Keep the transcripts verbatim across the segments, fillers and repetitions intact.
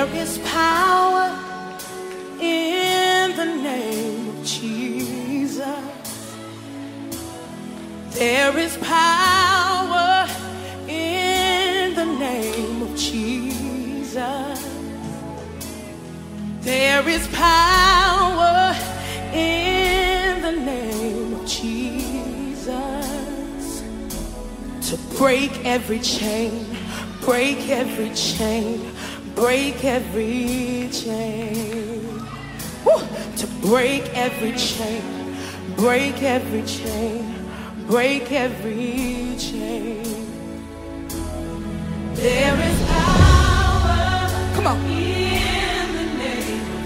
is power in the name of Jesus. There is power in the name of Jesus. There is power in the name of Jesus to break every chain, break every chain, break every chain. Woo! To break every chain, break every chain, break every chain. There is power. Come on. In the name of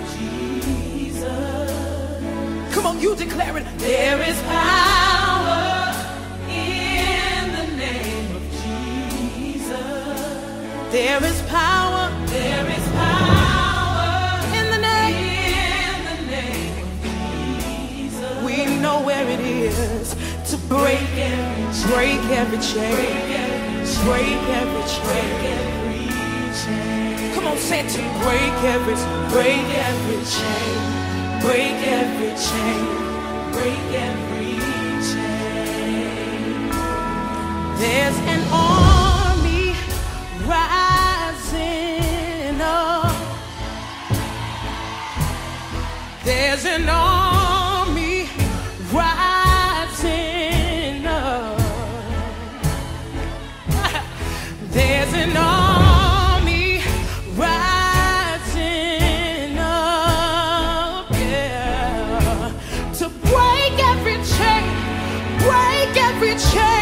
Jesus. Come on, you declare it. There is power in the name of Jesus. There is power. There is power in the name. In the name of Jesus. We know where it is to break every break every chain. Break every chain. Come on, say it to me. Break every, break every chain. Break every chain. Break every chain. There's an army rising up. There's an army rising up. There's an army rising up, yeah, to break every chain, break every chain.